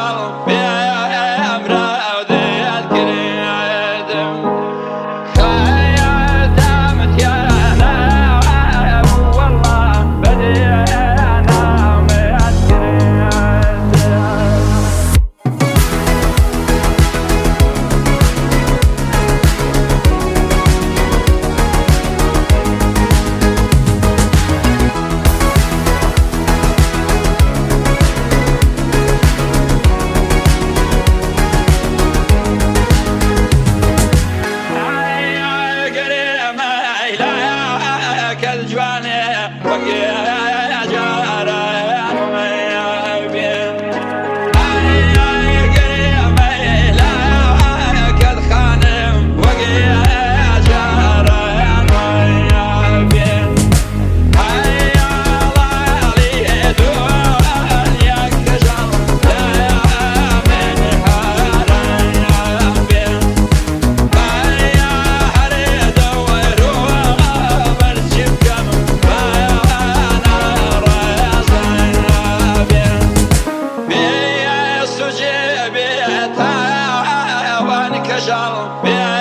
كشل بأمره ذي الكريم خيدمت يا أنا والله بدينا متكريم الجواني وقيا جارة وما بين أي قريب لا كل خانم وقيا جارة وما بين أي الله لي دنيا كشل من حارة بين أي هريد وروح برشب كشل